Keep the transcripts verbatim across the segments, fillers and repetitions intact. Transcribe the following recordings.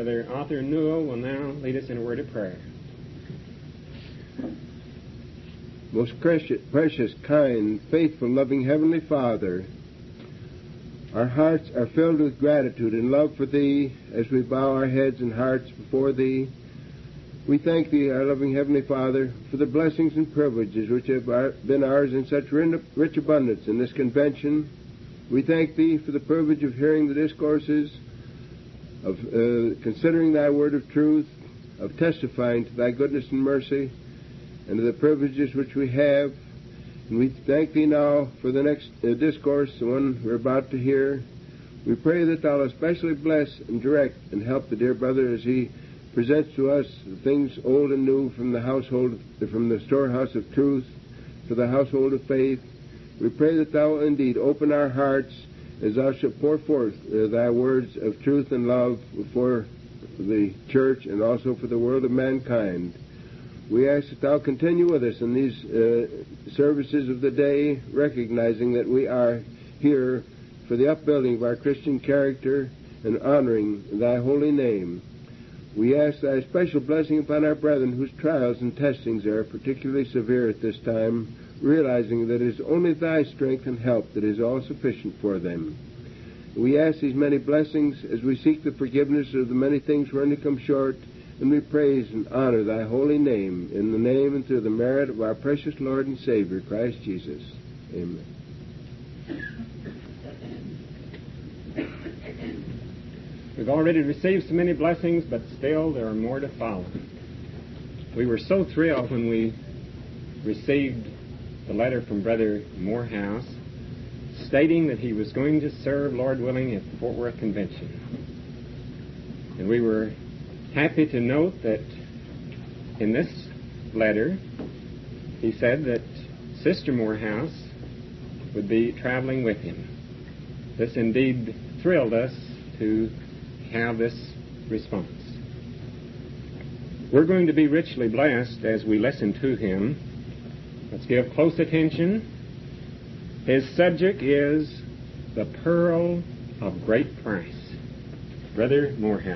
Brother Arthur Newell will now lead us in a word of prayer. Most precious, precious, kind, faithful, loving Heavenly Father, our hearts are filled with gratitude and love for Thee as we bow our heads and hearts before Thee. We thank Thee, our loving Heavenly Father, for the blessings and privileges which have been ours in such rich abundance in this convention. We thank Thee for the privilege of hearing the discourses, of uh, considering Thy word of truth, of testifying to Thy goodness and mercy, and to the privileges which we have. And we thank Thee now for the next uh, discourse, the one we're about to hear. We pray that Thou especially bless and direct and help the dear brother as he presents to us the things old and new from the household, from the storehouse of truth to the household of faith. We pray that Thou will indeed open our hearts as Thou shalt pour forth uh, Thy words of truth and love for the church and also for the world of mankind. We ask that Thou continue with us in these uh, services of the day, recognizing that we are here for the upbuilding of our Christian character and honoring Thy holy name. We ask Thy special blessing upon our brethren whose trials and testings are particularly severe at this time, realizing that it is only Thy strength and help that is all sufficient for them. We ask these many blessings as we seek the forgiveness of the many things wherein we come short, and we praise and honor Thy holy name, in the name and through the merit of our precious Lord and Savior, Christ Jesus. Amen. We've already received so many blessings, but still there are more to follow. We were so thrilled when we received the letter from Brother Morehouse stating that he was going to serve, Lord willing, at the Fort Worth Convention. And we were happy to note that in this letter he said that Sister Morehouse would be traveling with him. This indeed thrilled us to have this response. We're going to be richly blessed as we listen to him. Let's give close attention. His subject is the pearl of great price. Brother Morehouse.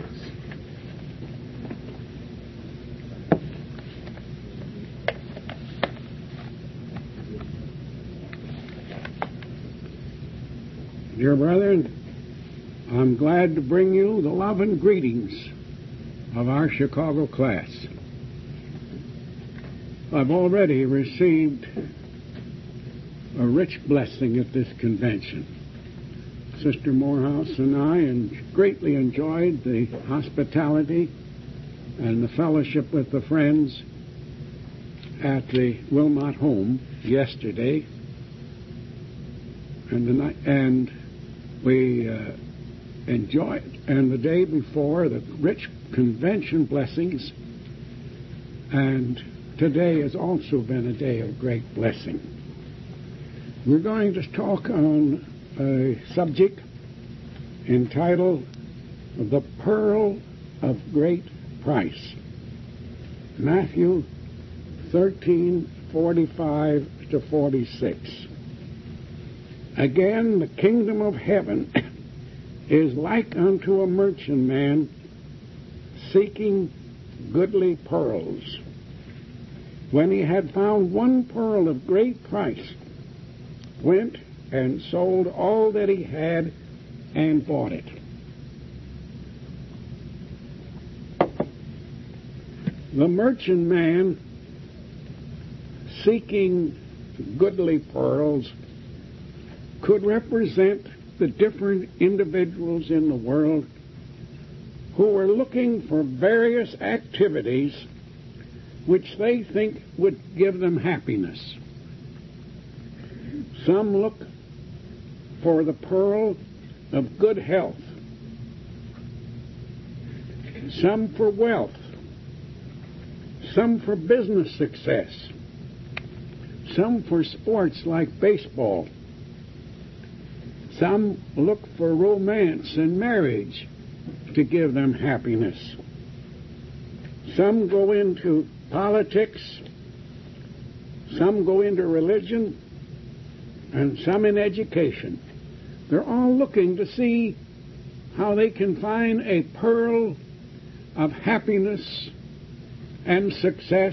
Dear brethren, I'm glad to bring you the love and greetings of our Chicago class. I've already received a rich blessing at this convention. Sister Morehouse and I greatly enjoyed the hospitality and the fellowship with the friends at the Wilmot home yesterday, and the night, and we uh, enjoyed, and the day before, the rich convention blessings, and today has also been a day of great blessing. We're going to talk on a subject entitled The Pearl of Great Price. Matthew thirteen, forty-five to forty-six. Again, the kingdom of heaven is like unto a merchantman seeking goodly pearls. When he had found one pearl of great price, went and sold all that he had and bought it. The merchantman seeking goodly pearls could represent the different individuals in the world who are looking for various activities which they think would give them happiness. Some look for the pearl of good health, some for wealth, some for business success, some for sports like baseball. Some look for romance and marriage to give them happiness. Some go into politics, some go into religion, and some in education. They're all looking to see how they can find a pearl of happiness and success,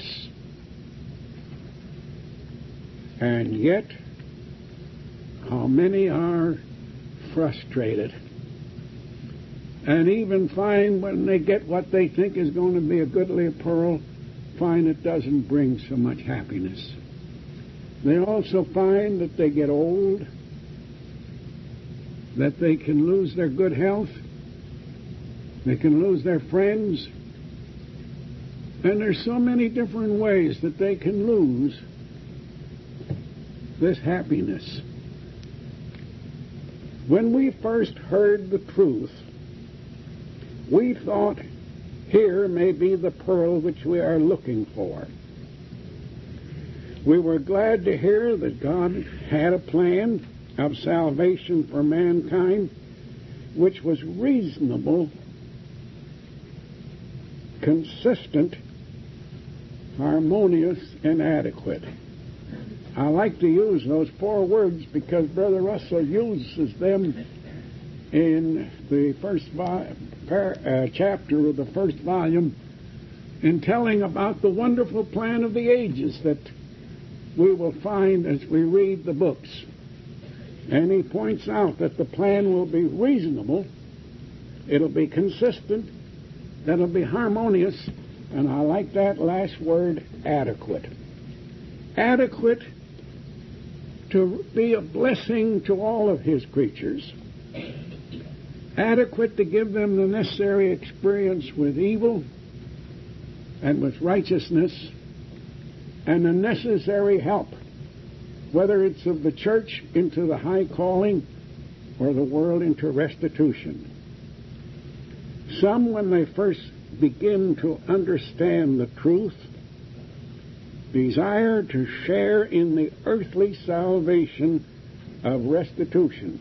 and yet how many are frustrated and even find when they get what they think is going to be a goodly pearl, find it doesn't bring so much happiness. They also find that they get old, that they can lose their good health, they can lose their friends, and there's so many different ways that they can lose this happiness. When we first heard the truth, we thought, here may be the pearl which we are looking for. We were glad to hear that God had a plan of salvation for mankind which was reasonable, consistent, harmonious, and adequate. I like to use those four words because Brother Russell uses them in the first vi- par- uh, chapter of the first volume in telling about the wonderful plan of the ages that we will find as we read the books. And he points out that the plan will be reasonable, it'll be consistent, that'll be harmonious, and I like that last word, adequate. Adequate to be a blessing to all of his creatures, adequate to give them the necessary experience with evil and with righteousness and the necessary help, whether it's of the church into the high calling or the world into restitution. Some, when they first begin to understand the truth, desire to share in the earthly salvation of restitution.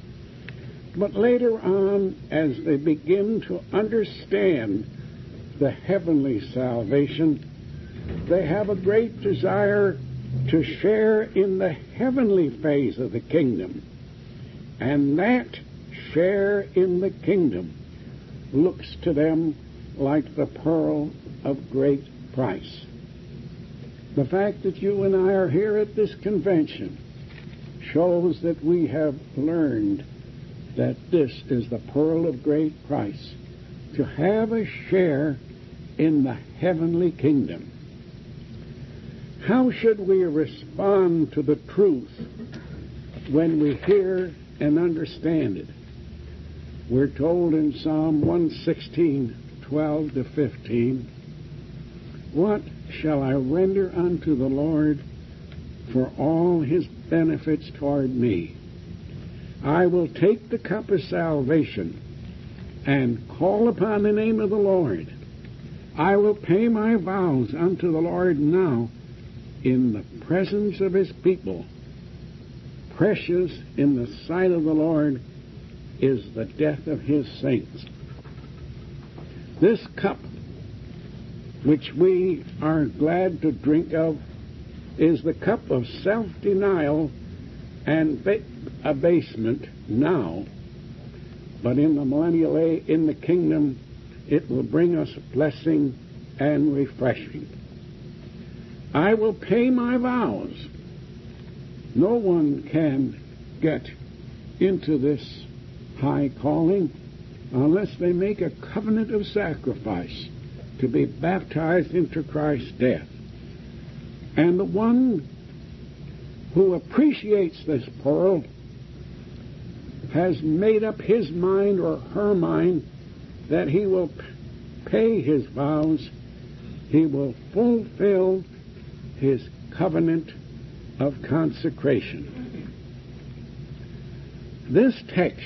But later on, as they begin to understand the heavenly salvation, they have a great desire to share in the heavenly phase of the kingdom. And that share in the kingdom looks to them like the pearl of great price. The fact that you and I are here at this convention shows that we have learned that this is the pearl of great price, to have a share in the heavenly kingdom. How should we respond to the truth when we hear and understand it? We're told in Psalm one sixteen, twelve to fifteen, what shall I render unto the Lord for all his benefits toward me? I will take the cup of salvation and call upon the name of the Lord. I will pay my vows unto the Lord now in the presence of his people. Precious in the sight of the Lord is the death of his saints. This cup, which we are glad to drink of, is the cup of self-denial and ba- abasement now, but in the millennial age, in the kingdom, it will bring us blessing and refreshing. I will pay my vows. No one can get into this high calling unless they make a covenant of sacrifice to be baptized into Christ's death. And the one who appreciates this pearl has made up his mind or her mind that he will pay his vows, he will fulfill his covenant of consecration. This text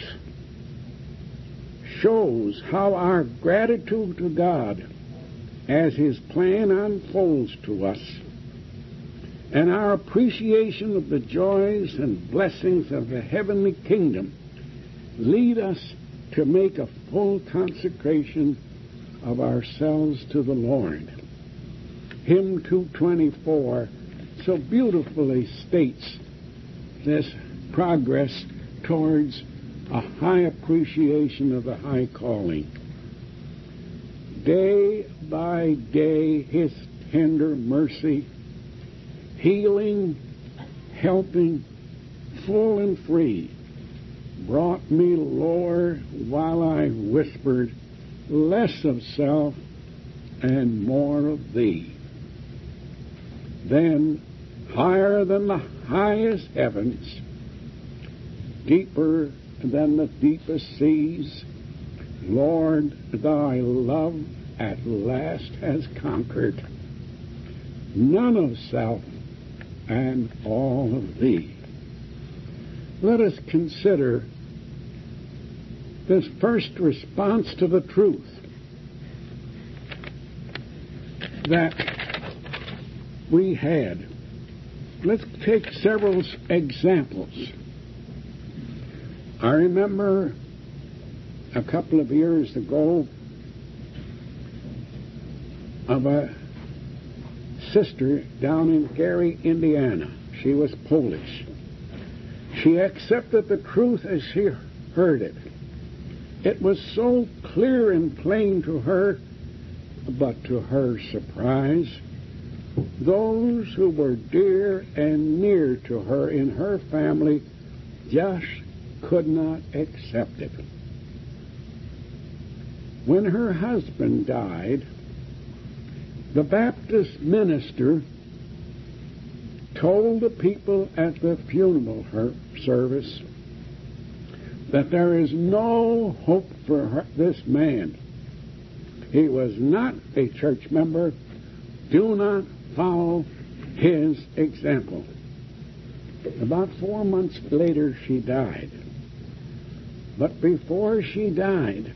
shows how our gratitude to God as his plan unfolds to us and our appreciation of the joys and blessings of the heavenly kingdom lead us to make a full consecration of ourselves to the Lord. Hymn two twenty-four so beautifully states this progress towards a high appreciation of the high calling. day by day His tender mercy, healing, helping, full and free, brought me lower while I whispered, less of self and more of Thee. Then, higher than the highest heavens, deeper than the deepest seas, Lord, Thy love at last has conquered none of self and all of Thee. Let us consider this first response to the truth that we had. Let's take several examples. I remember a couple of years ago of a sister down in Gary, Indiana. She was Polish. She accepted the truth as she heard it. It was so clear and plain to her, but to her surprise, those who were dear and near to her in her family just could not accept it. When her husband died, the Baptist minister told the people at the funeral her service that there is no hope for her, this man. He was not a church member. Do not follow his example. About four months later, she died. But before she died,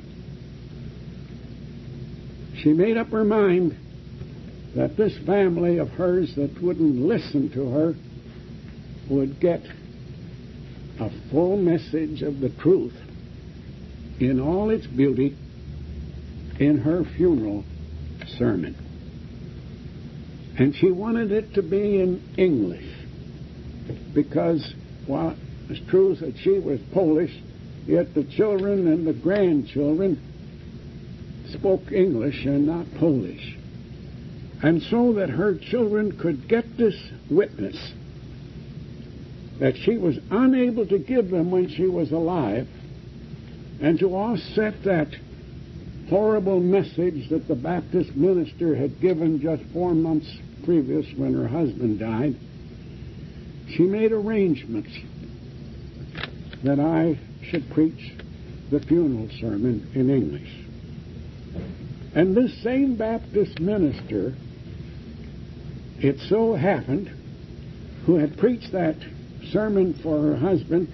she made up her mind that this family of hers that wouldn't listen to her would get a full message of the truth in all its beauty in her funeral sermon. And she wanted it to be in English because, while it's true that she was Polish, yet the children and the grandchildren spoke English and not Polish. And so that her children could get this witness that she was unable to give them when she was alive, and to offset that horrible message that the Baptist minister had given just four months previous when her husband died, she made arrangements that I should preach the funeral sermon in English. And this same Baptist minister, it so happened, who had preached that sermon for her husband,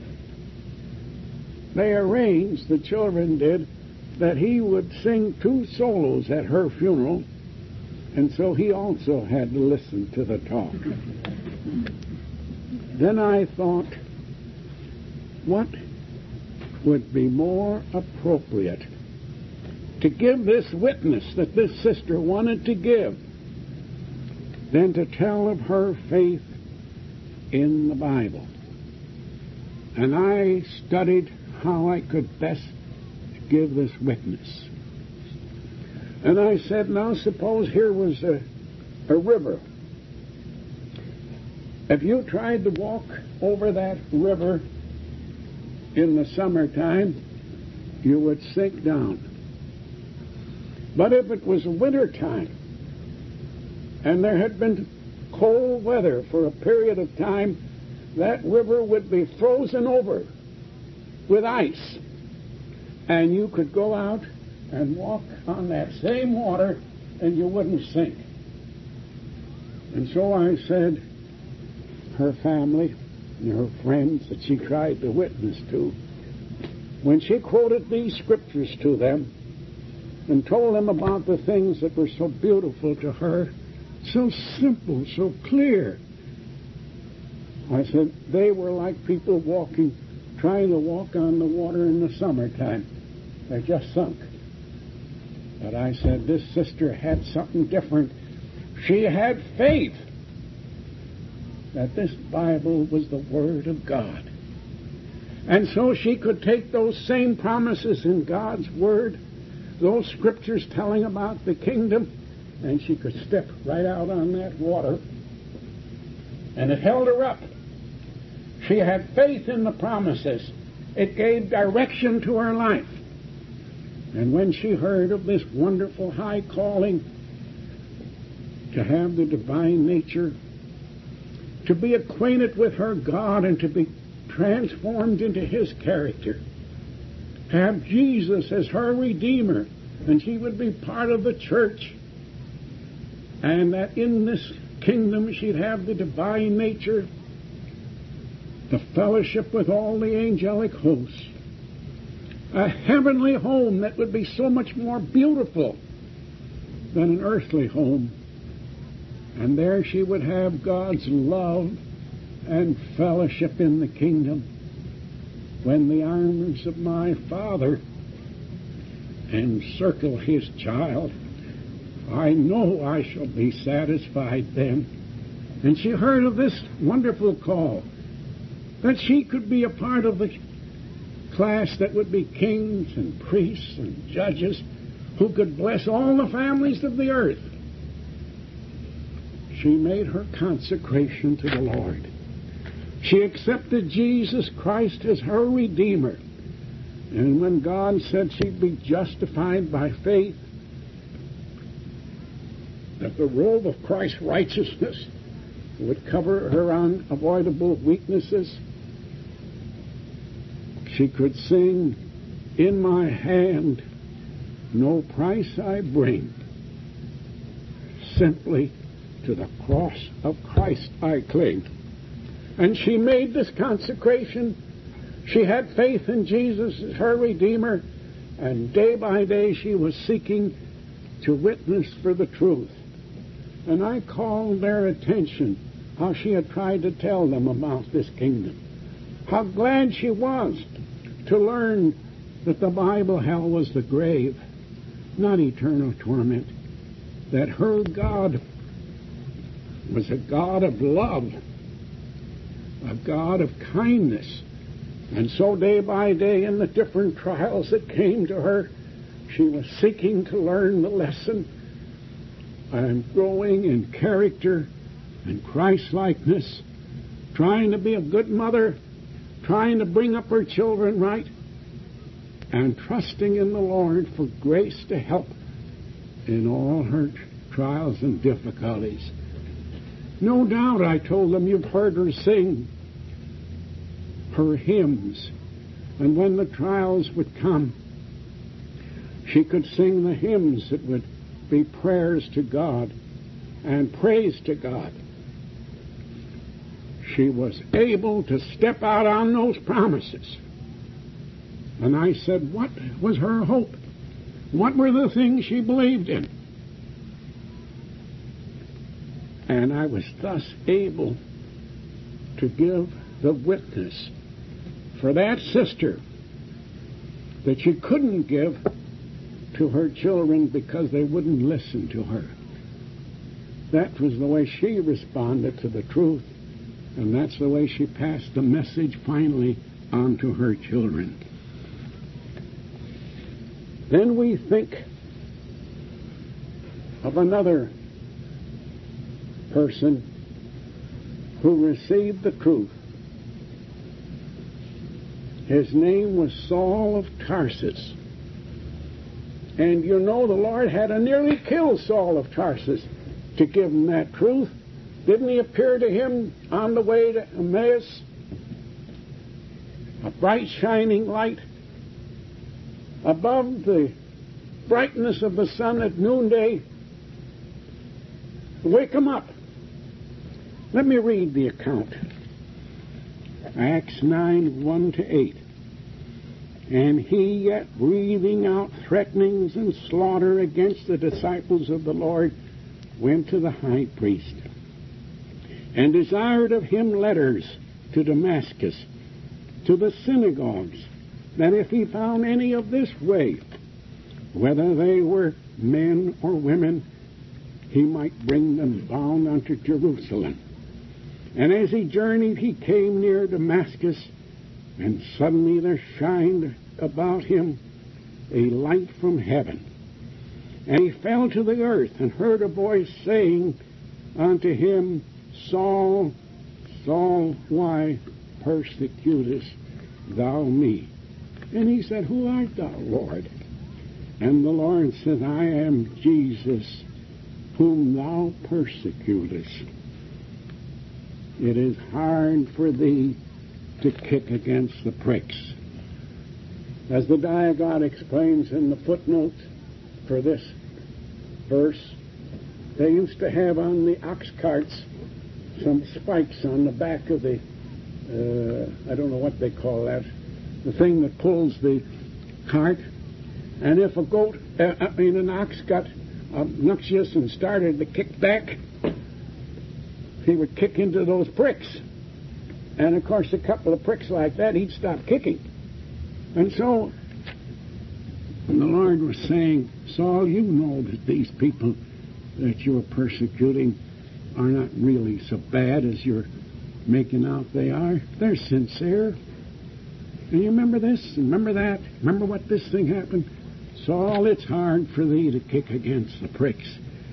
they arranged, the children did, that he would sing two solos at her funeral, and so he also had to listen to the talk. Then I thought, what would be more appropriate to give this witness that this sister wanted to give than to tell of her faith in the Bible. And I studied how I could best give this witness. And I said, now suppose here was a, a river. If you tried to walk over that river in the summertime, you would sink down. But if it was winter time, and there had been cold weather for a period of time, that river would be frozen over with ice. And you could go out and walk on that same water and you wouldn't sink. And so I said, her family and her friends that she tried to witness to, when she quoted these scriptures to them and told them about the things that were so beautiful to her, so simple, so clear, I said they were like people walking, trying to walk on the water in the summertime. They just sunk. But I said this sister had something different. She had faith that this Bible was the Word of God. And so she could take those same promises in God's Word, those scriptures telling about the kingdom, and she could step right out on that water. And it held her up. She had faith in the promises. It gave direction to her life. And when she heard of this wonderful high calling to have the divine nature, to be acquainted with her God and to be transformed into His character, to have Jesus as her Redeemer, and she would be part of the church, and that in this kingdom she'd have the divine nature, the fellowship with all the angelic hosts, a heavenly home that would be so much more beautiful than an earthly home. And there she would have God's love and fellowship in the kingdom, when the arms of my Father encircle His child. I know I shall be satisfied then. And she heard of this wonderful call, that she could be a part of the class that would be kings and priests and judges who could bless all the families of the earth. She made her consecration to the Lord. She accepted Jesus Christ as her Redeemer. And when God said she'd be justified by faith, that the robe of Christ's righteousness would cover her unavoidable weaknesses, she could sing, "In my hand no price I bring, simply to the cross of Christ I cling." And she made this consecration. She had faith in Jesus as her Redeemer, and day by day she was seeking to witness for the truth. And I called their attention how she had tried to tell them about this kingdom. How glad she was to learn that the Bible hell was the grave, not eternal torment. That her God was a God of love, a God of kindness. And so day by day in the different trials that came to her, she was seeking to learn the lesson and growing in character and Christ-likeness, trying to be a good mother, trying to bring up her children right, and trusting in the Lord for grace to help in all her trials and difficulties. No doubt, I told them, you've heard her sing her hymns. And when the trials would come, she could sing the hymns that would be prayers to God and praise to God. She was able to step out on those promises. And I said, what was her hope? What were the things she believed in? And I was thus able to give the witness for that sister that she couldn't give to her children because they wouldn't listen to her. That was the way she responded to the truth, and that's the way she passed the message finally on to her children. Then we think of another person who received the truth. His name was Saul of Tarsus. And you know the Lord had to nearly kill Saul of Tarsus to give him that truth. Didn't he appear to him on the way to Emmaus? A bright shining light above the brightness of the sun at noonday. Wake him up. Let me read the account. Acts nine, one to eight. And he, yet breathing out threatenings and slaughter against the disciples of the Lord, went to the high priest, and desired of him letters to Damascus, to the synagogues, that if he found any of this way, whether they were men or women, he might bring them bound unto Jerusalem. And as he journeyed, he came near Damascus, and suddenly there shined about him a light from heaven. And he fell to the earth and heard a voice saying unto him, Saul, Saul, why persecutest thou me? And he said, Who art thou, Lord? And the Lord said, I am Jesus, whom thou persecutest. It is hard for thee to kick against the pricks. As the Diagon explains in the footnote for this verse, they used to have on the ox carts some spikes on the back of the, uh, I don't know what they call that, the thing that pulls the cart. And if a goat, uh, I mean an ox got obnoxious and started to kick back, he would kick into those pricks. And of course, a couple of pricks like that, he'd stop kicking. And so, the Lord was saying, Saul, you know that these people that you're persecuting are not really so bad as you're making out they are. They're sincere. And you remember this? Remember that? Remember what this thing happened? Saul, it's hard for thee to kick against the pricks.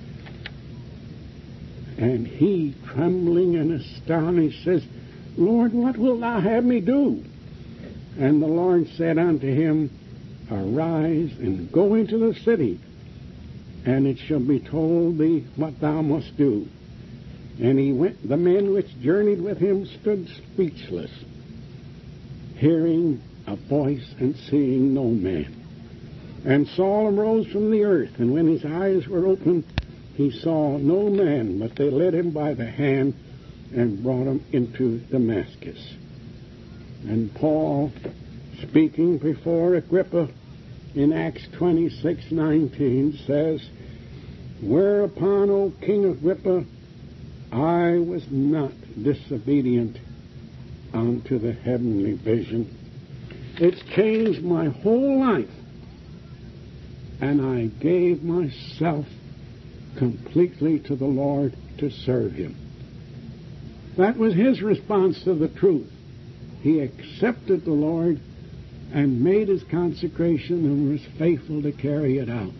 And he, trembling and astonished, says, Lord, what wilt thou have me do? And the Lord said unto him, Arise and go into the city, and it shall be told thee what thou must do. And he went. The men which journeyed with him stood speechless, hearing a voice and seeing no man. And Saul arose from the earth, and when his eyes were opened, he saw no man, but they led him by the hand and brought him into Damascus. And Paul, speaking before Agrippa in Acts twenty-six nineteen, says, Whereupon, O King Agrippa, I was not disobedient unto the heavenly vision. It's changed my whole life, and I gave myself completely to the Lord to serve Him. That was his response to the truth. He accepted the Lord and made his consecration and was faithful to carry it out.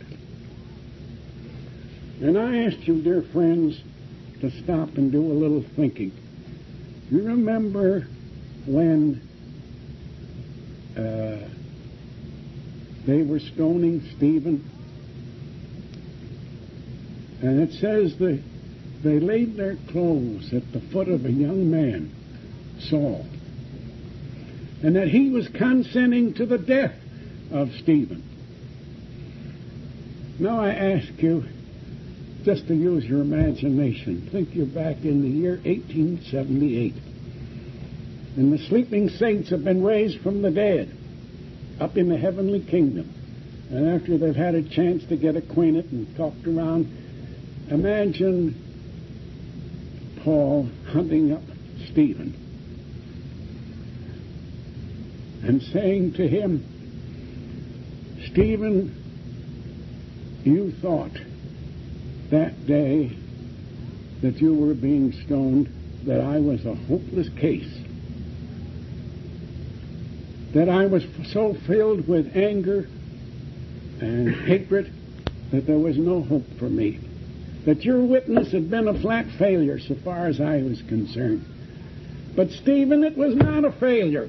And I ask you, dear friends, to stop and do a little thinking. You remember when uh, they were stoning Stephen? And it says they, they laid their clothes at the foot of a young man, Saul, and that he was consenting to the death of Stephen. Now I ask you, just to use your imagination, think you're back in the year eighteen seventy-eight, and the sleeping saints have been raised from the dead up in the heavenly kingdom. And after they've had a chance to get acquainted and talked around, imagine Paul hunting up Stephen and saying to him, Stephen, you thought that day that you were being stoned that I was a hopeless case, that I was so filled with anger and hatred that there was no hope for me, that your witness had been a flat failure so far as I was concerned. But Stephen, it was not a failure.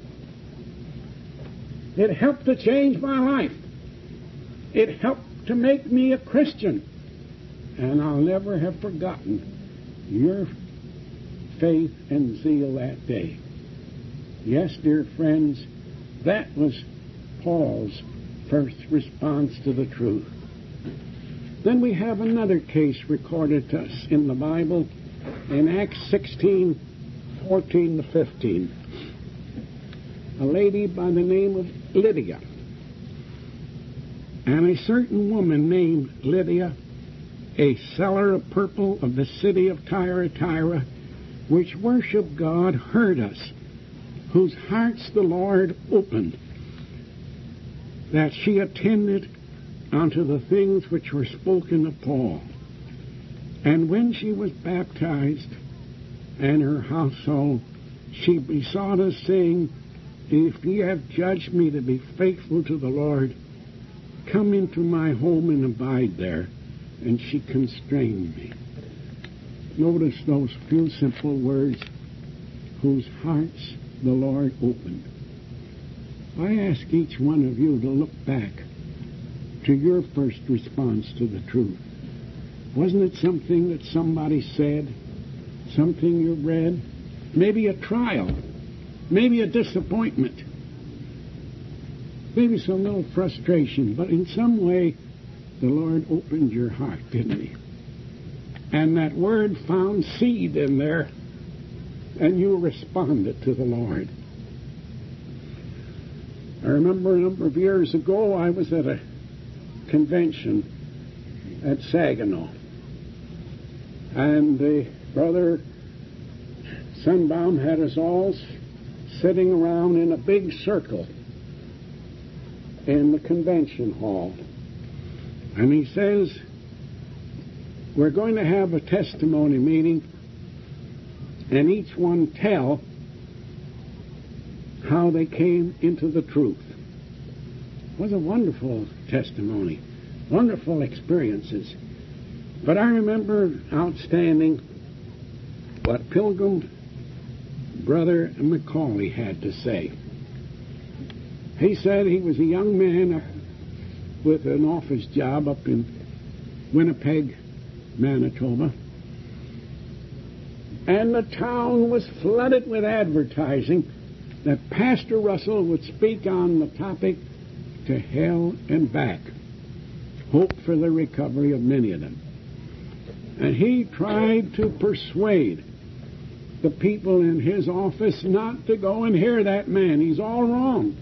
It helped to change my life. It helped to make me a Christian. And I'll never have forgotten your faith and zeal that day. Yes, dear friends, that was Paul's first response to the truth. Then we have another case recorded to us in the Bible in Acts sixteen, fourteen to fifteen. A lady by the name of Lydia, and a certain woman named Lydia, a seller of purple of the city of Thyatira, which worshiped God, heard us, whose hearts the Lord opened, that she attended unto the things which were spoken of Paul. And when she was baptized, and her household, she besought us, saying, If ye have judged me to be faithful to the Lord, come into my home and abide there, and she constrained me. Notice those few simple words, whose hearts the Lord opened. I ask each one of you to look back to your first response to the truth. Wasn't it something that somebody said, something you read, maybe a trial, maybe a disappointment, maybe some little frustration, but in some way the Lord opened your heart, didn't He? And that word found seed in there, and you responded to the Lord. I remember a number of years ago I was at a convention at Saginaw, and the brother Sunbaum had us all sitting around in a big circle in the convention hall. And he says, we're going to have a testimony meeting, and each one tell how they came into the truth. It was a wonderful testimony, wonderful experiences. But I remember outstanding what Pilgrim Brother McCauley had to say. He said he was a young man with an office job up in Winnipeg, Manitoba, and the town was flooded with advertising that Pastor Russell would speak on the topic to hell and back, hope for the recovery of many of them. And he tried to persuade the people in his office not to go and hear that man. He's all wrong.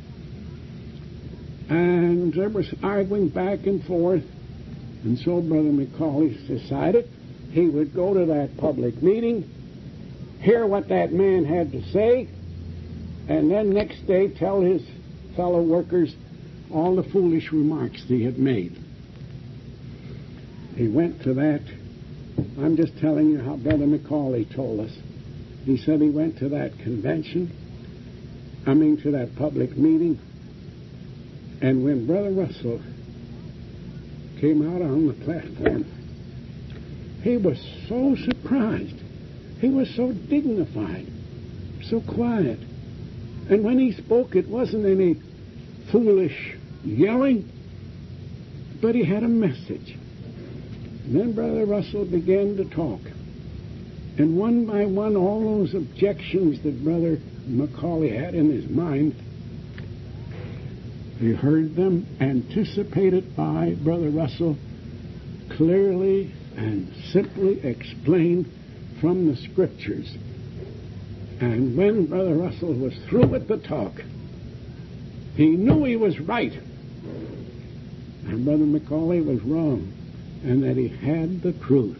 And there was arguing back and forth, and so Brother McCauley decided he would go to that public meeting, hear what that man had to say, and then next day tell his fellow workers all the foolish remarks he had made. He went to that. I'm just telling you how Brother McCauley told us. He said he went to that convention, I mean to that public meeting, and when Brother Russell came out on the platform, he was so surprised. He was so dignified, so quiet. And when he spoke, it wasn't any foolish yelling, but he had a message. And then Brother Russell began to talk. And one by one, all those objections that Brother McCauley had in his mind, he heard them anticipated by Brother Russell, clearly and simply explained from the Scriptures. And when Brother Russell was through with the talk, he knew he was right, and Brother McCauley was wrong, and that he had the truth.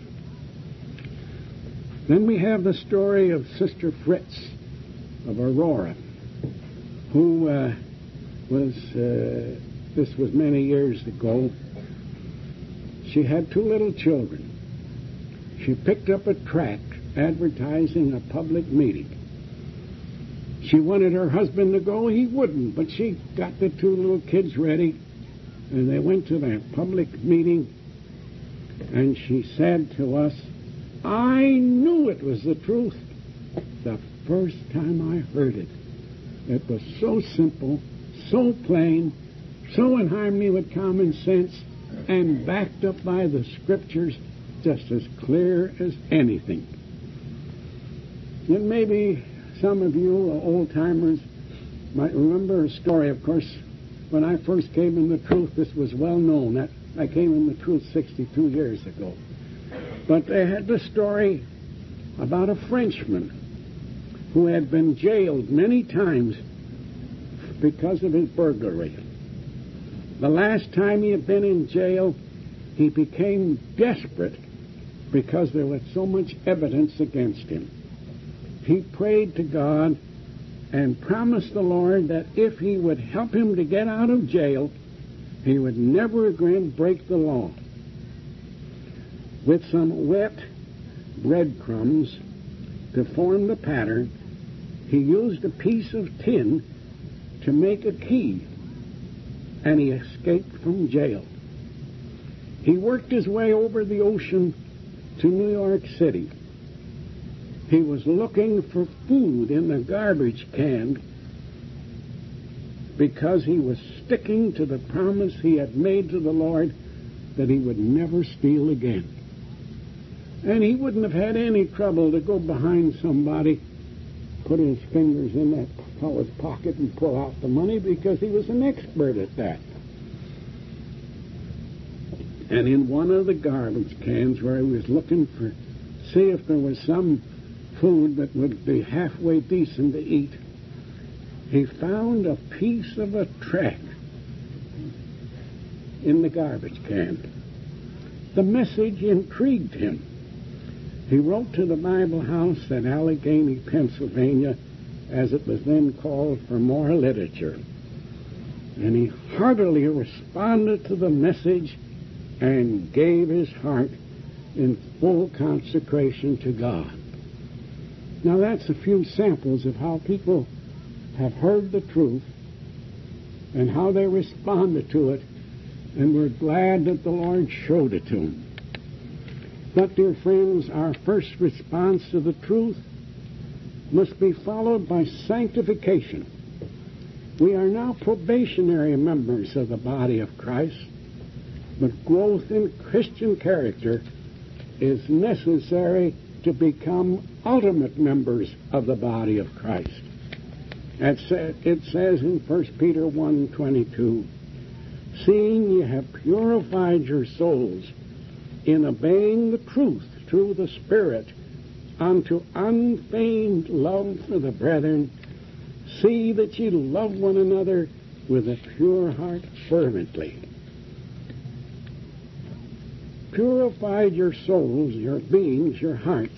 Then we have the story of Sister Fritz of Aurora, who uh, was, uh, this was many years ago. She had two little children. She picked up a tract advertising a public meeting. She wanted her husband to go. He wouldn't, but she got the two little kids ready, and they went to that public meeting, and she said to us, I knew it was the truth the first time I heard it. It was so simple, so plain, so in harmony with common sense, and backed up by the Scriptures, just as clear as anything. And maybe some of you old-timers might remember a story. Of course, when I first came in the truth, this was well known. That I came in the truth sixty-two years ago. But they had the story about a Frenchman who had been jailed many times because of his burglary. The last time he had been in jail, he became desperate because there was so much evidence against him. He prayed to God and promised the Lord that if he would help him to get out of jail, he would never again break the law. With some wet breadcrumbs to form the pattern, he used a piece of tin to make a key. and he escaped from jail. He worked his way over the ocean to New York City. He was looking for food in the garbage can because he was sticking to the promise he had made to the Lord that he would never steal again. And he wouldn't have had any trouble to go behind somebody, put his fingers in that fellow's pocket and pull out the money, because he was an expert at that. And in one of the garbage cans where he was looking for, see if there was some food that would be halfway decent to eat, he found a piece of a tract in the garbage can. The message intrigued him. He wrote to the Bible House at Allegheny, Pennsylvania, as it was then called, for more literature. And he heartily responded to the message and gave his heart in full consecration to God. Now that's a few samples of how people have heard the truth and how they responded to it, and we're glad that the Lord showed it to them. But, dear friends, our first response to the truth must be followed by sanctification. We are now probationary members of the body of Christ, but growth in Christian character is necessary to become ultimate members of the body of Christ. It says in First Peter one twenty-two, seeing ye have purified your souls in obeying the truth through the Spirit unto unfeigned love for the brethren, see that ye love one another with a pure heart fervently. Purified your souls, your beings, your hearts,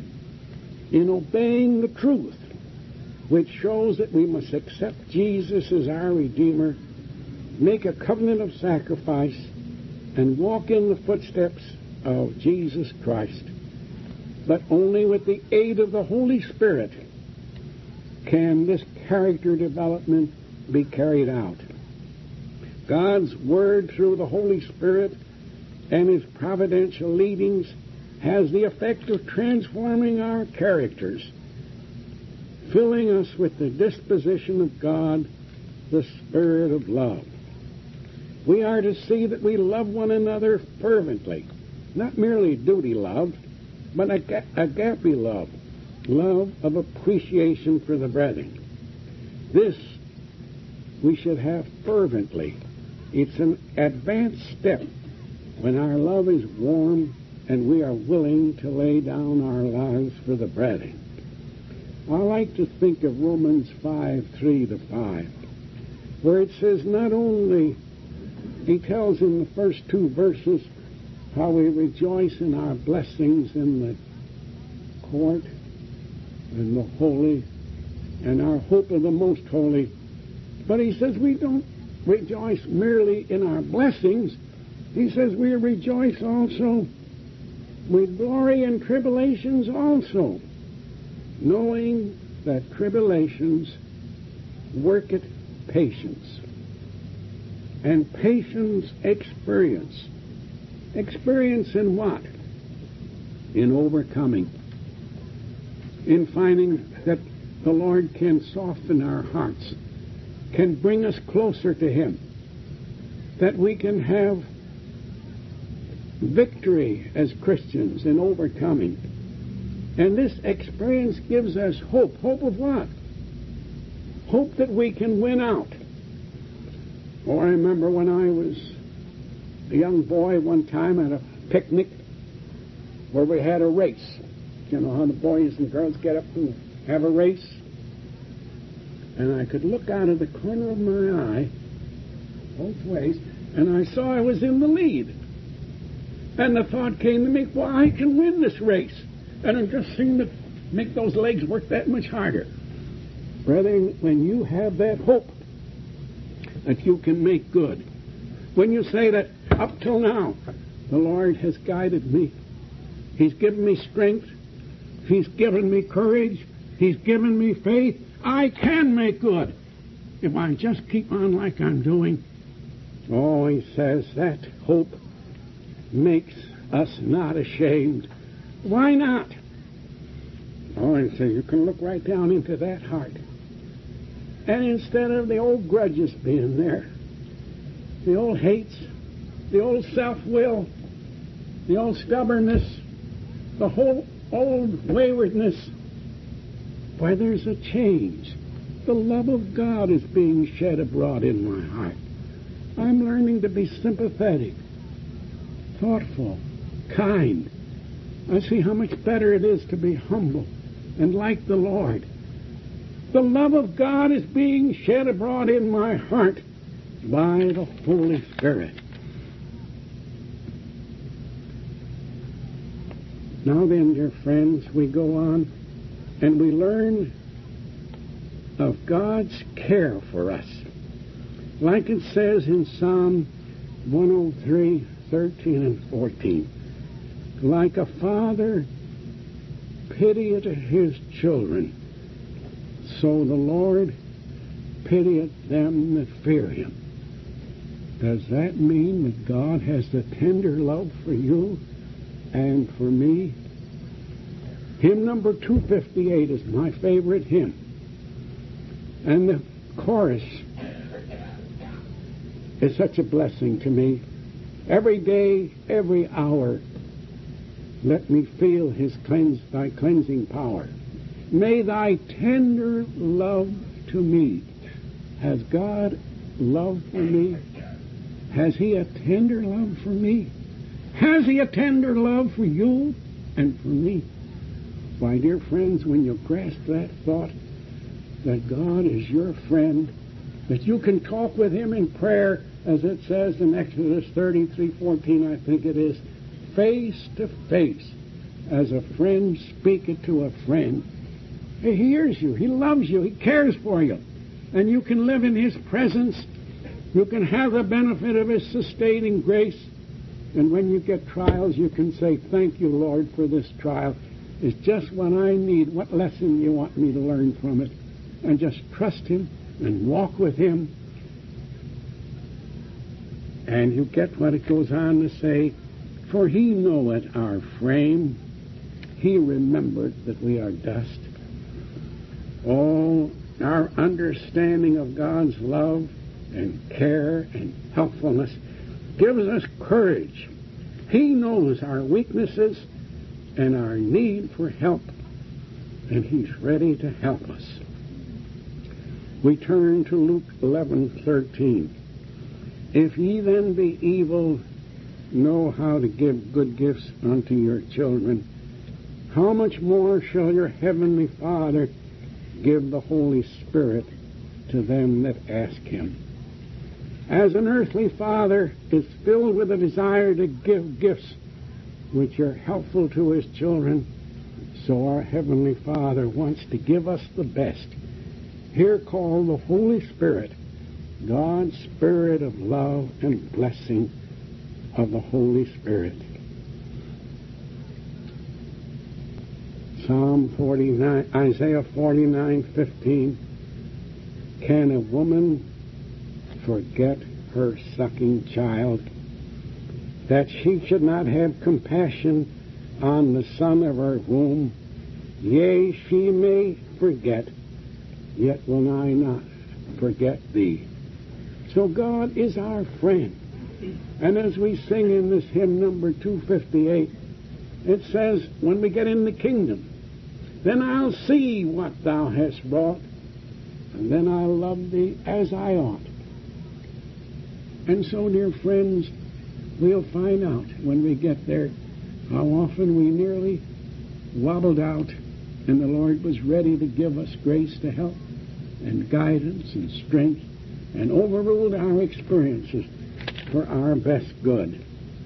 in obeying the truth, which shows that we must accept Jesus as our Redeemer, make a covenant of sacrifice, and walk in the footsteps of Jesus Christ. But only with the aid of the Holy Spirit can this character development be carried out. God's Word through the Holy Spirit and His providential leadings has the effect of transforming our characters, filling us with the disposition of God, the Spirit of love. We are to see that we love one another fervently, not merely duty love, but aga- agape love, love of appreciation for the brethren. This we should have fervently. It's an advanced step when our love is warm and we are willing to lay down our lives for the brethren. I like to think of Romans five, three to five, where it says not only, he tells in the first two verses how we rejoice in our blessings in the court and the holy and our hope of the most holy. But he says we don't rejoice merely in our blessings. He says we rejoice also, we glory in tribulations also, knowing that tribulations worketh patience, and patience experience. Experience in what? In overcoming. In finding that the Lord can soften our hearts, can bring us closer to Him, that we can have victory as Christians in overcoming. And this experience gives us hope. Hope of what? Hope that we can win out. Oh, I remember when I was a young boy one time at a picnic where we had a race. You know how the boys and girls get up and have a race? And I could look out of the corner of my eye, both ways, and I saw I was in the lead. And the thought came to me, well, I can win this race. And it just seemed to make those legs work that much harder. Brethren, when you have that hope that you can make good, when you say that up till now, the Lord has guided me, He's given me strength, He's given me courage, He's given me faith, I can make good if I just keep on like I'm doing Oh, he says that hope makes us not ashamed. Why not? Oh, and so you can look right down into that heart. And instead of the old grudges being there, the old hates, the old self-will, the old stubbornness, the whole old waywardness, why, there's a change. The love of God is being shed abroad in my heart. I'm learning to be sympathetic, thoughtful, kind. I see how much better it is to be humble and like the Lord. The love of God is being shed abroad in my heart by the Holy Spirit. Now then, dear friends, we go on and we learn of God's care for us. Like it says in Psalm one oh three, thirteen and fourteen. Like a father pitieth his children, so the Lord pitieth them that fear him. Does that mean that God has the tender love for you and for me? Hymn number two fifty-eight is my favorite hymn. And the chorus is such a blessing to me. Every day, every hour, let me feel his cleanse, thy cleansing power. May thy tender love to me. Has God love for me? Has he a tender love for me? Has he a tender love for you and for me? Why, dear friends, when you grasp that thought that God is your friend, that you can talk with him in prayer, as it says in Exodus thirty-three fourteen, I think it is, face to face, as a friend speaketh to a friend. He hears you. He loves you. He cares for you. And you can live in his presence. You can have the benefit of his sustaining grace. And when you get trials, you can say, thank you, Lord, for this trial. It's just what I need. What lesson you want me to learn from it? And just trust him and walk with him. And you get what it goes on to say, for he knoweth our frame. He remembered that we are dust. Oh, our understanding of God's love and care and helpfulness gives us courage. He knows our weaknesses and our need for help, and he's ready to help us. We turn to Luke eleven thirteen. If ye then be evil, know how to give good gifts unto your children, how much more shall your heavenly Father give the Holy Spirit to them that ask him? As an earthly father is filled with a desire to give gifts which are helpful to his children, so our Heavenly Father wants to give us the best. Here called the Holy Spirit, God's Spirit of love and blessing of the Holy Spirit. Psalm forty-nine, Isaiah forty-nine fifteen. Can a woman forget her sucking child, that she should not have compassion on the son of her womb? Yea, she may forget, yet will I not forget thee. So God is our friend. And as we sing in this hymn number two fifty-eight, it says, when we get in the kingdom, then I'll see what thou hast wrought, and then I'll love thee as I ought. And so, dear friends, we'll find out when we get there how often we nearly wobbled out, and the Lord was ready to give us grace to help and guidance and strength, and overruled our experiences for our best good.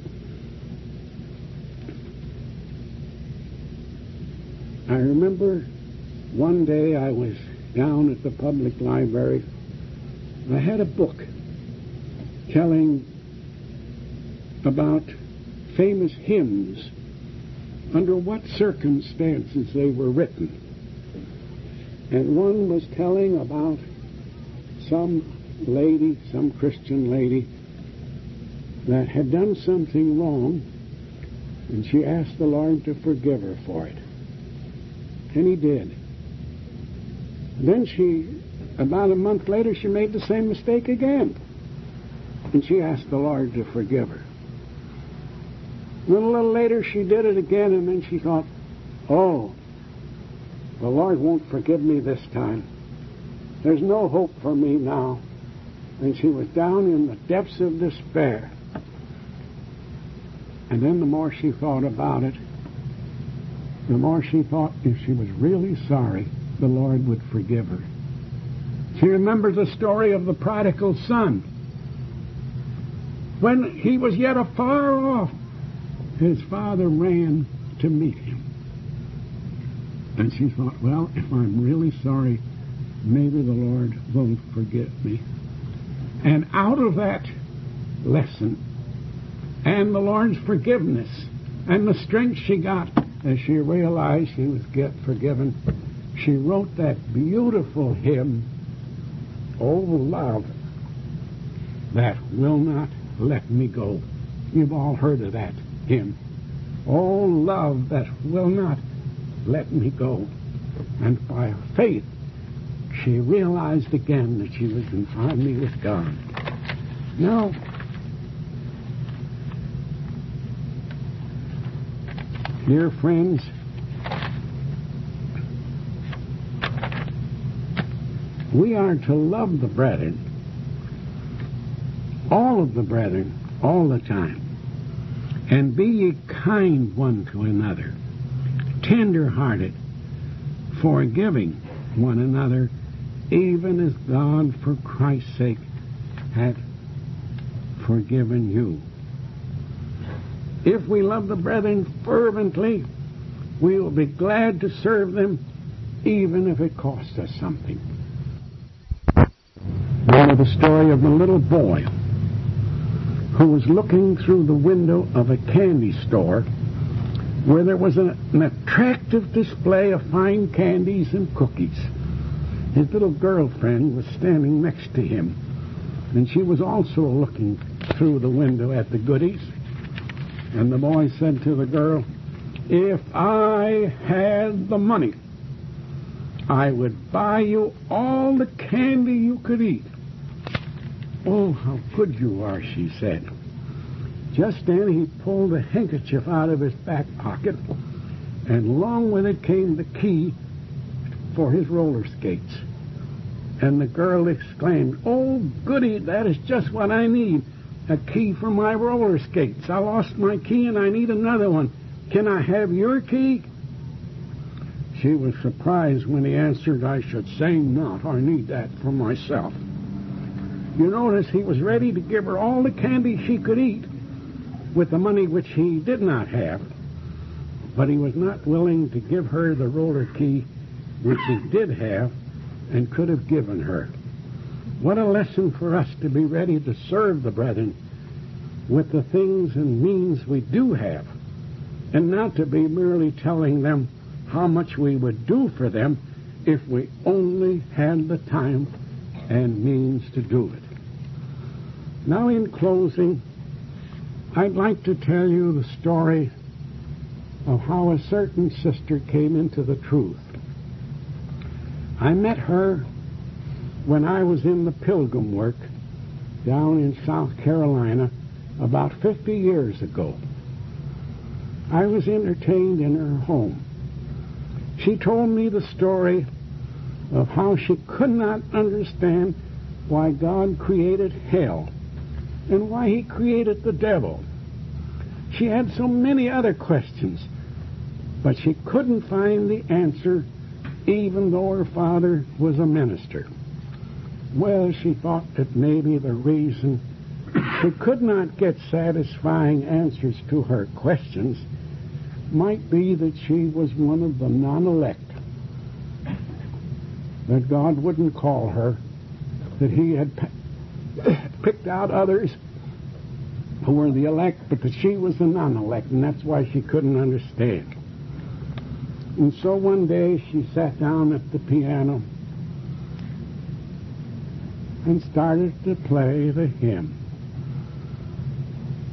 I remember one day I was down at the public library. I had a book telling about famous hymns, under what circumstances they were written. And one was telling about some lady, some Christian lady, that had done something wrong, and she asked the Lord to forgive her for it. And He did. Then she, about a month later, she made the same mistake again. And she asked the Lord to forgive her. Then a little later she did it again, and then she thought, oh, the Lord won't forgive me this time. There's no hope for me now. And she was down in the depths of despair. And then the more she thought about it, the more she thought if she was really sorry, the Lord would forgive her. She remembers the story of the prodigal son. When he was yet afar off, his father ran to meet him. And she thought, well, if I'm really sorry, maybe the Lord won't forgive me. And out of that lesson, and the Lord's forgiveness, and the strength she got as she realized she was get forgiven, she wrote that beautiful hymn, Oh, love that will not let me go. You've all heard of that hymn. Oh, love that will not let me go. And by faith, she realized again that she was in harmony with God. Now, dear friends, we are to love the brethren, all of the brethren, all the time. And be ye kind one to another, tender-hearted, forgiving one another, even as God, for Christ's sake, hath forgiven you. If we love the brethren fervently, we will be glad to serve them, even if it costs us something. Remember the story of the little boy who was looking through the window of a candy store where there was an, an attractive display of fine candies and cookies. His little girlfriend was standing next to him, and she was also looking through the window at the goodies. And the boy said to the girl, if I had the money, I would buy you all the candy you could eat. Oh, how good you are, she said. Just then he pulled a handkerchief out of his back pocket, and along with it came the key for his roller skates. And the girl exclaimed, oh, goody, that is just what I need, a key for my roller skates. I lost my key and I need another one. Can I have your key? She was surprised when he answered, I should say not. I need that for myself. You notice he was ready to give her all the candy she could eat with the money which he did not have, but he was not willing to give her the roller key which he did have and could have given her. What a lesson for us to be ready to serve the brethren with the things and means we do have, and not to be merely telling them how much we would do for them if we only had the time and means to do it. Now, in closing, I'd like to tell you the story of how a certain sister came into the truth. I met her when I was in the pilgrim work down in South Carolina about fifty years ago. I was entertained in her home. She told me the story of how she could not understand why God created hell and why he created the devil. She had so many other questions, but she couldn't find the answer even though her father was a minister. Well, she thought that maybe the reason she could not get satisfying answers to her questions might be that she was one of the non-elect, that God wouldn't call her, that he had picked out others who were the elect, but that she was the non-elect, and that's why she couldn't understand. And so one day she sat down at the piano and started to play the hymn.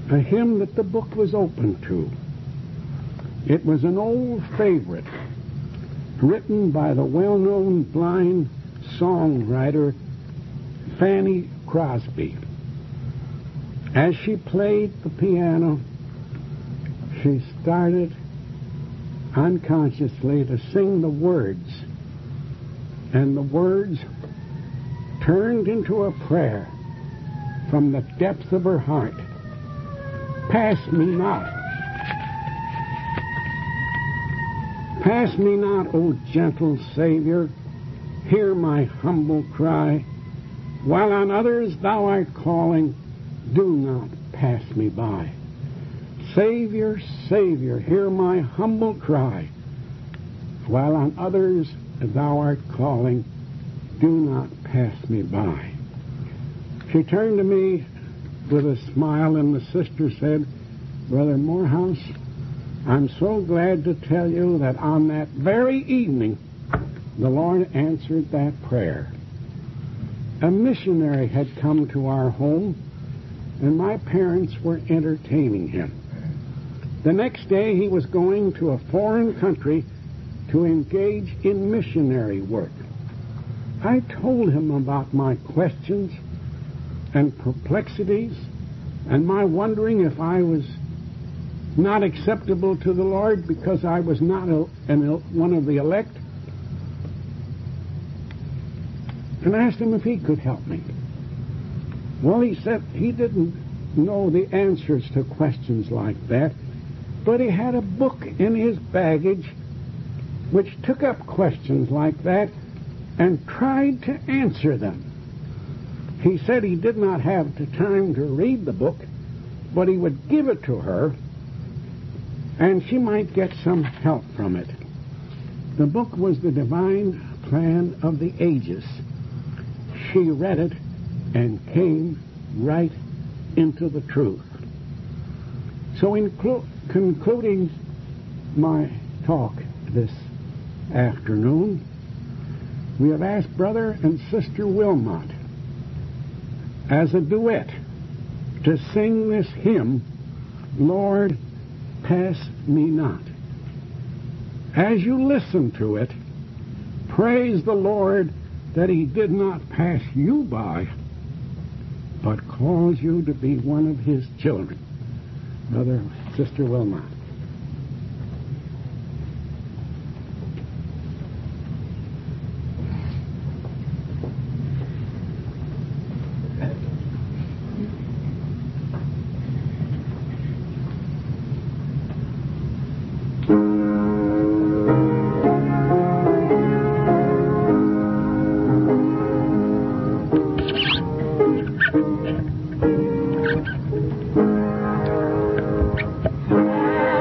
a hymn that the book was open to. It was an old favorite written by the well-known blind songwriter Fanny Crosby. As she played the piano, she started unconsciously to sing the words, and the words turned into a prayer from the depths of her heart. Pass me not. Pass me not, O gentle Savior. Hear my humble cry. While on others thou art calling, do not pass me by. Savior, Savior, hear my humble cry. While on others thou art calling, do not pass me by. She turned to me with a smile, and the sister said, Brother Morehouse, I'm so glad to tell you that on that very evening, the Lord answered that prayer. A missionary had come to our home, and my parents were entertaining him. The next day, he was going to a foreign country to engage in missionary work. I told him about my questions and perplexities and my wondering if I was not acceptable to the Lord because I was not a, an, one of the elect, and asked him if he could help me. Well, he said he didn't know the answers to questions like that, but he had a book in his baggage which took up questions like that and tried to answer them. He said he did not have the time to read the book, but he would give it to her, and she might get some help from it. The book was The Divine Plan of the Ages. She read it and came right into the truth. So in clu- concluding my talk this afternoon, we have asked Brother and Sister Wilmot as a duet to sing this hymn, Lord, Pass Me Not. As you listen to it, praise the Lord that He did not pass you by, but calls you to be one of His children. Brother, Sister Wilmot. Pass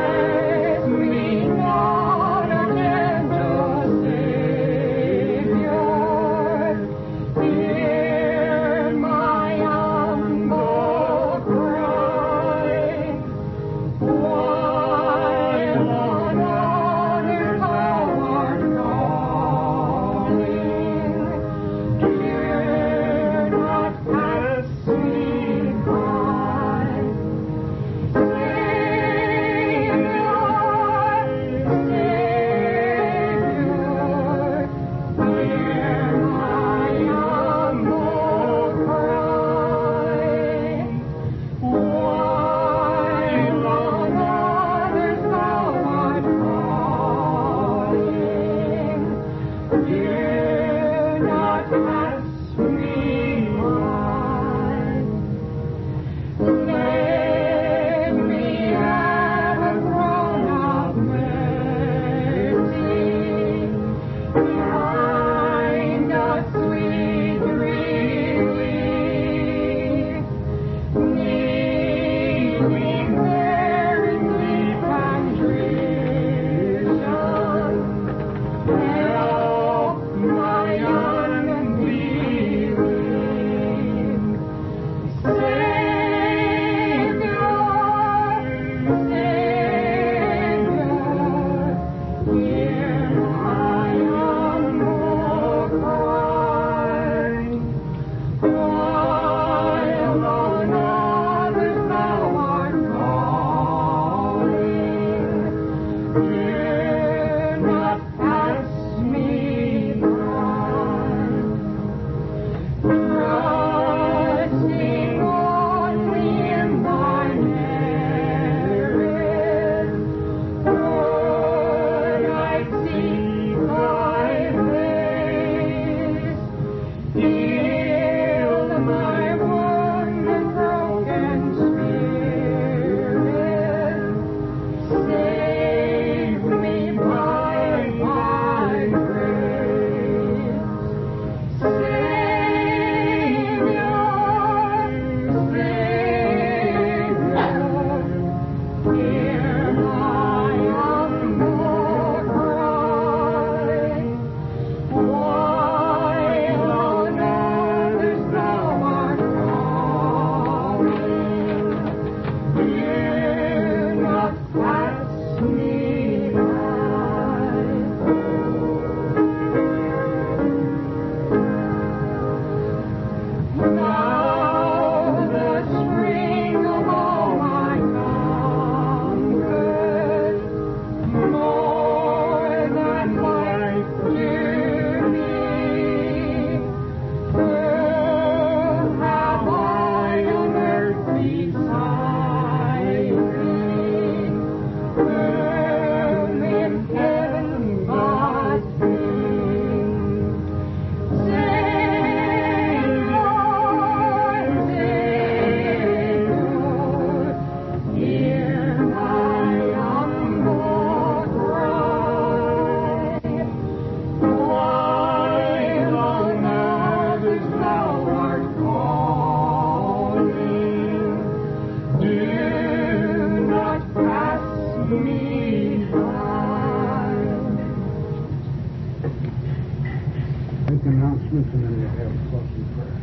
have a closing prayer.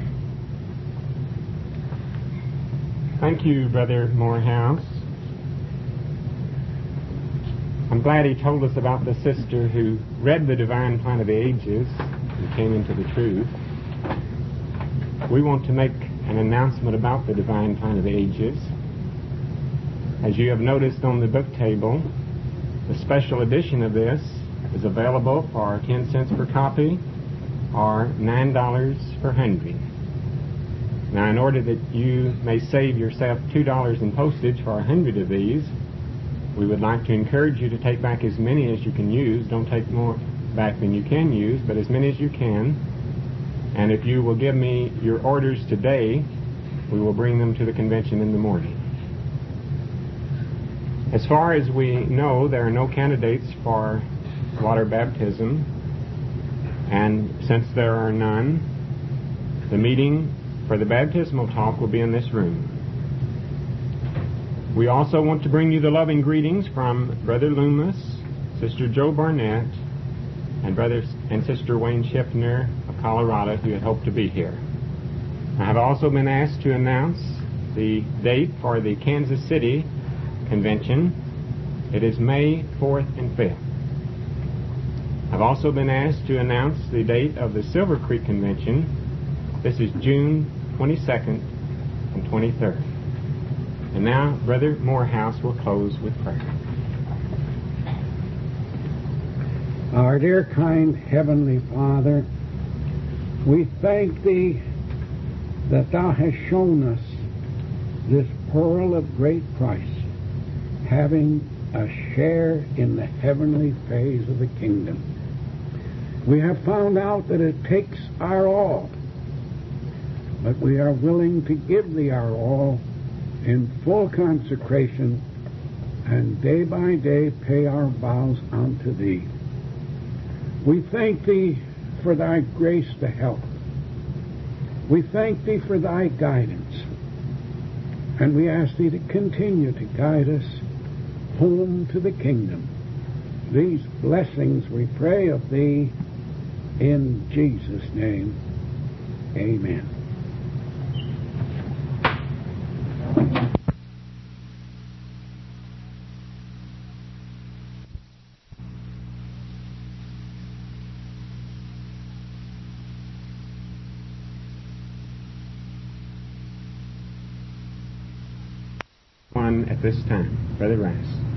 Thank you, Brother Morehouse. I'm glad he told us about the sister who read the divine plan of the ages and came into the truth. We want to make an announcement about the divine plan of the ages. As you have noticed on the book table, the special edition of this is available for ten cents per copy or nine dollars per hundred. Now, in order that you may save yourself two dollars in postage for a hundred of these, we would like to encourage you to take back as many as you can use. Don't take more back than you can use, but as many as you can. And if you will give me your orders today, we will bring them to the convention in the morning. As far as we know, there are no candidates for water baptism, and since there are none, the meeting for the baptismal talk will be in this room. We also want to bring you the loving greetings from Brother Loomis, Sister Joe Barnett, and Brother and Sister Wayne Schiffner of Colorado, who had hoped to be here. I have also been asked to announce the date for the Kansas City Convention. It is May fourth and fifth. I've also been asked to announce the date of the Silver Creek Convention. This is June twenty-second and twenty-third. And now, Brother Morehouse will close with prayer. Our dear, kind Heavenly Father, we thank Thee that Thou hast shown us this pearl of great price, having a share in the heavenly phase of the kingdom. We have found out that it takes our all, but we are willing to give Thee our all in full consecration, and day by day pay our vows unto Thee. We thank Thee for Thy grace to help. We thank Thee for Thy guidance, and we ask Thee to continue to guide us home to the kingdom. These blessings we pray of Thee in Jesus' name. Amen. One at this time, Brother Rice.